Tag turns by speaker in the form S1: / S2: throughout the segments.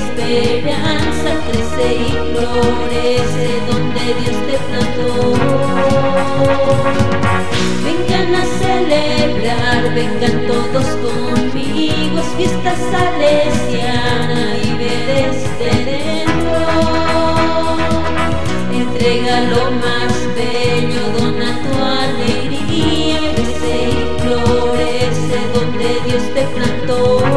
S1: esperanza crece y florece donde Dios te plantó. Vengan a celebrar, vengan todos conmigo, es fiesta salesiana y ver este dentro. Entrega lo más bello, dona tu alegría, crece y florece donde Dios te plantó.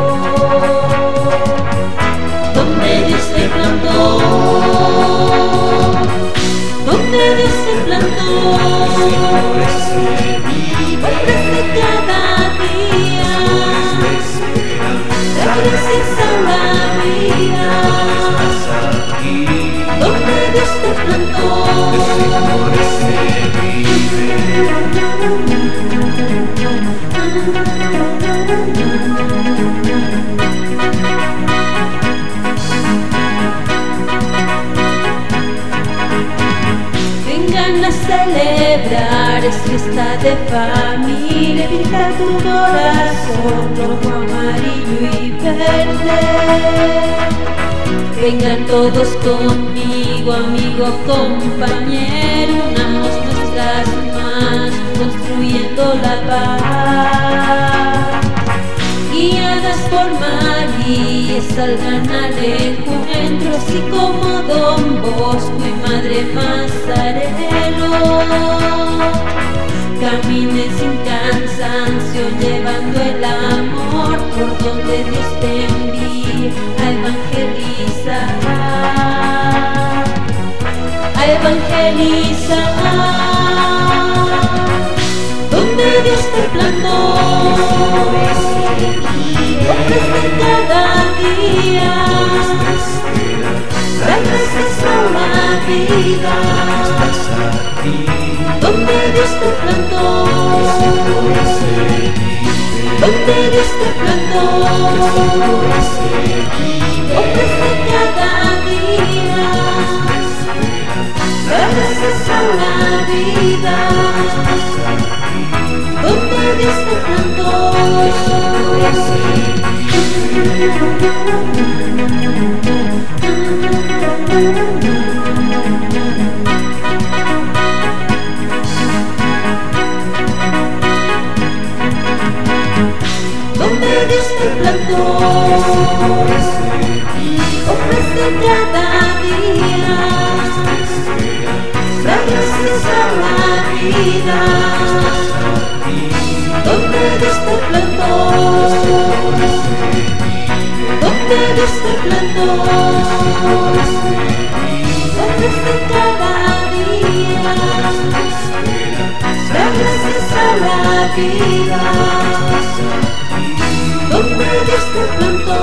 S1: Donde Dios te plantó, donde Dios te plantó, ofrece cada día, trae gracias a la vida. Donde Dios te plantó, vengan a celebrar, es fiesta de familia, pinta tu corazón rojo, amarillo y verde. Vengan todos conmigo, amigo, compañero, unamos nuestras manos construyendo la paz. Guiadas por María salgan al encuentro, así como Don Bosco y Madre Mazarelo. Caminen sin cansancio, llevando el amor por donde Dios te envíe a evangelizar, a evangelizar. Donde Dios te plantó, ofrece cada día, trae gracias a la vida. Donde Dios te plantó, donde Dios te plantó, ofrece cada día, trae gracias a la vida. Donde Dios te plantó, donde Dios te plantó, ofrece cada día, trae gracias a la vida. Donde Dios te plantó, donde Dios te plantó, ofrece cada día, trae gracias a la vida. Donde Dios te plantó,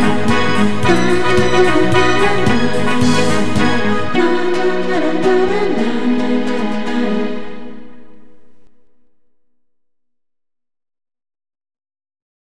S1: na na na na na na.